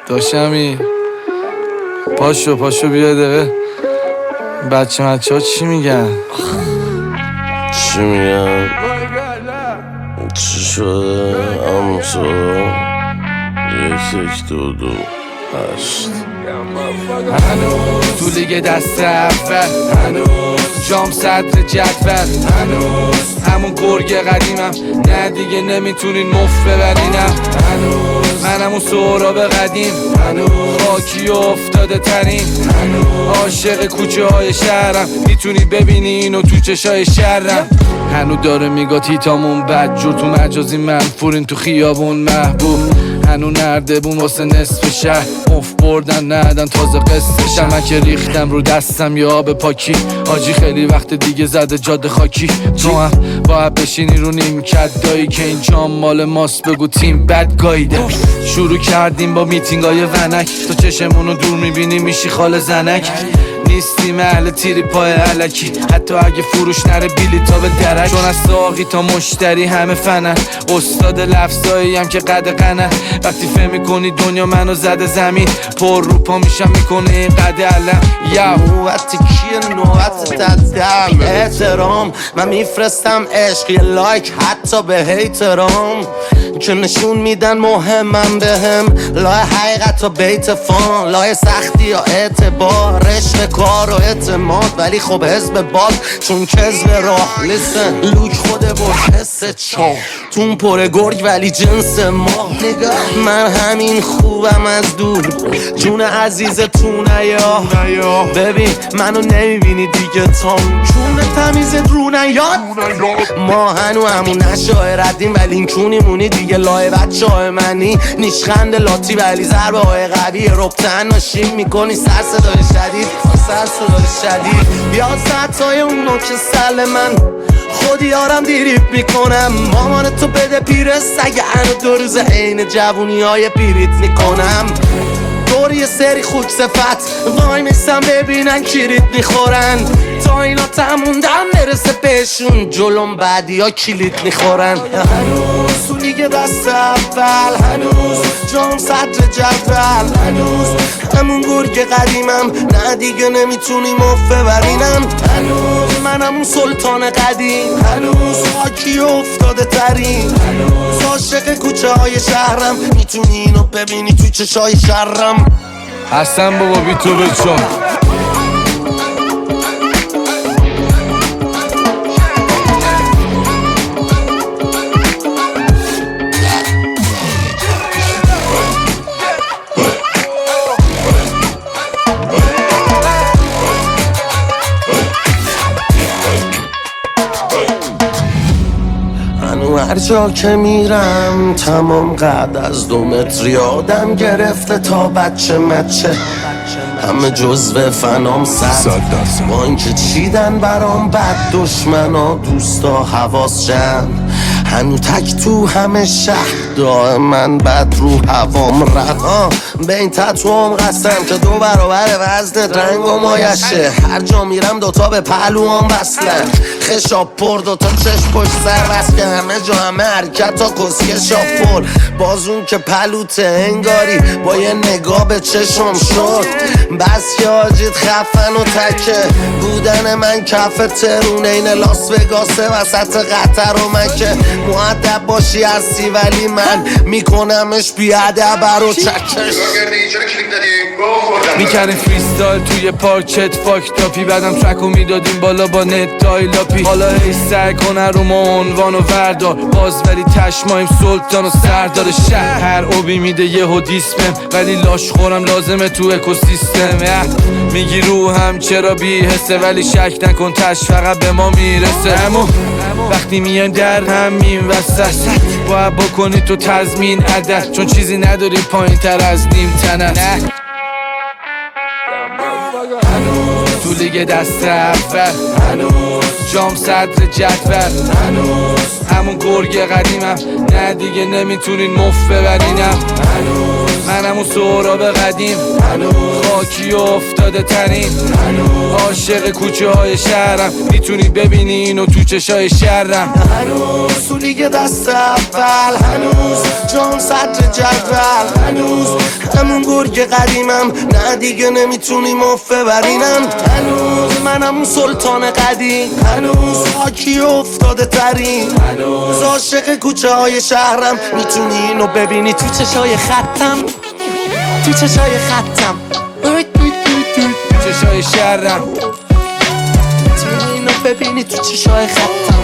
داشمی پاشو بیا دقیقه بچه ها چی میگن؟ چی میگن؟ چی شده؟ امسا 1 2 2 8 هنوز تو لیگ دست اول، هنوز جام صدر جدول، هنوز همون گرگ قدیمم، نه دیگه نمیتونین مفت ببرینم، هنوز منم اون سهراب قدیم، هنوز خاکی و افتاده ترین، هنوز عاشق کوچه های شهرم، میتونی ببینی اینو تو چشای شهرم. هنوز داره میگه تیتامون بدجور، تو مجازی منفورین، تو خیابون محبوب، هنو نردبون واسه نصف شهر مفت بردن ندن تازه قصه من که ریختم رو دستم یا آب پاکی آجی خیلی وقت دیگه زده جاده خاکی تو هم باید بشینی رو نیمکت دایی که این جام مال ماست بگو تیم بد گایده شروع کردیم با میتینگ های ونک تو چشمونو دور میبینی میشی خال زنک نیستیم اهل تیری پای علکی حتی اگه فروش نره بیلیتا به درک چون از ساقی تا مشتری همه فنن استاد لفظایی هم که قد قنن وقتی فهم کنی دنیا منو زده زمین پر رو پا میشم میکنه این قد علم نوبت کیه نوبت تدم احترام من میفرستم عشق یه لایک حتی به هیترام که نشون میدن مهمم بهم لای حقیقت و بیت فان لای سختی یا اعتبار رشق کار و اعتماد ولی خب حزب باد چون کذب راه لیسن لوک خوده با حس چام تون پر گرگ ولی جنس ما نگاه من همین خوبم از دور جون عزیز تو نیا ببین منو نمیبینی دیگه تام چون تمیزت رو نیاد ما هنو همون نشاهردیم ولی این کونیمونی دیگه لای بچه های منی نیشخند لاتی ولی ضربه های قوی ربطن ناشیم میکنی سر صدای شدید یا ستای اونو که سل من خودی یارم دیریب میکنم مامان تو بده پیره سگه انو 2 روز عین جوونی های پیریت میکنم دور یه سری خوک صفت وای میستم ببینن کلیت میخورن تا اینا تموندم برسه بهشون جلوم بعدی ها کلیت میخورن هنوز تو لیگ دست اول هنوز جام صدر جدول هنوز همون گرگ قدیمم نه دیگه نمیتونی مفت ببرینم هنوز منم اون سلطان قدیم هنوز خاکی افتاده ترین هنوز عاشق کوچه های شهرم میتونی اینو ببینی تو چشای شهرم حسن بابا بی تو بچم هر جا که میرم تمام قد از 2 متر یادم گرفته تا بچه مچه همه جزو فنام 100% با اینکه چیدن برام بد دشمنا دوستا حواس جمع هنو تک تو همه شهر من بد رو هوام رد به این تتوام قسم که 2 برابر وزن رنگ و مایشه هر جا میرم 2 تا به پهلوام بسلن خشاب پر 2 تا چشم پشت سر بس که همه جا همه حرکت تا کسکه شاپور بازون که پلوته انگاری با یه نگاه به چشم شد بس که آجید خفن و تکه بودن من کف ترون این لاس وگاسه وسط قطر و مکه مؤدب باشی هستی ولی من میکنمش بیادب رو چکش میکنیم فریستایل توی پارک چت فاکتاپی بعدم ترکو میدادیم بالا با نت دایلاپی حالا هی سعی کنه رو ما عنوان و وردار باز ولی تشمایم سلطان و سردار شهر هر اوبی میده یه هودیسمم ولی لاش خورم لازمه تو اکوسیستم میگی روحم چرا بی حسه ولی شک نکن تش فقط به ما میرسه همون وقتی میان در همین وسط باید بکنی تو تضمین عدد چون چیزی نداری پایین تر از نیم تنت تو لیگ دست اول هنوز جام صدر جدول هنوز همون گرگ قدیمم نه دیگه نمیتونین مفت ببرینم هنوز منم اون سهراب قدیم خاکی و افتاده ترین عاشق کوچه های شهرم میتونی ببینی اینو تو چشای شهرم هنوز تو لیگ دست اول هنوز جام صدر جدول هنوز همون گرگ قدیمم نه دیگه نمیتونی مفت ببرینم هنوز منم اون سلطان قدیم هنوز خاکی افتاده ترین هنوز عاشق کوچه های شهرم میتونی اینو ببینی تو چشای خطم تو چشای خطم چشای شهرم میتونی اینو ببینی تو چشای خطم